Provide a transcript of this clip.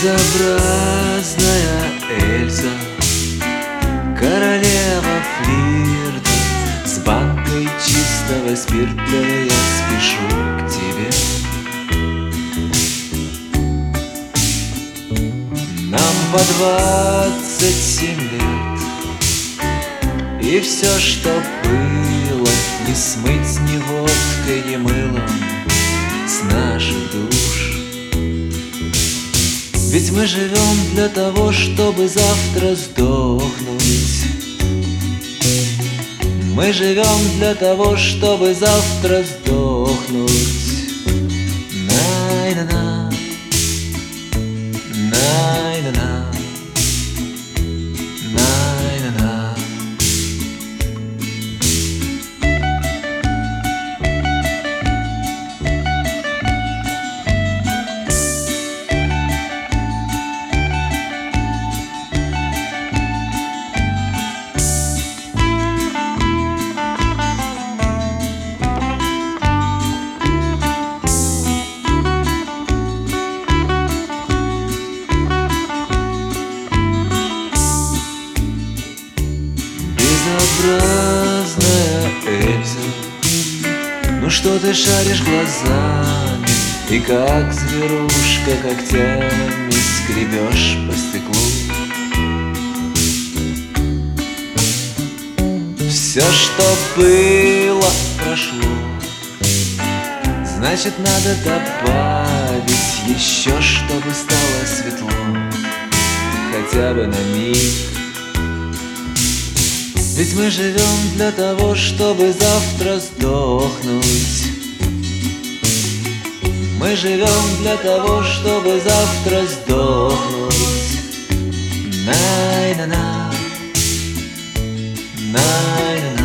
Безобразная Эльза, королева флирта, с банкой чистого спирта я спешу к тебе. Нам по 27 лет, и все, что было, не смыть ни водкой, ни мылом с наших душ. Ведь мы живем для того, чтобы завтра сдохнуть. Мы живем для того, чтобы завтра сдохнуть. Най-на-на, най-на-на, най-на-на. Безобразная Эльза, ну что ты шаришь глазами и как зверушка когтями скребешь по стеклу? Все, что было, прошло, значит, надо добавить еще, чтобы стало светло, хотя бы на миг. Ведь мы живем для того, чтобы завтра сдохнуть. Мы живем для того, чтобы завтра сдохнуть. Най-на-на, най-на-на.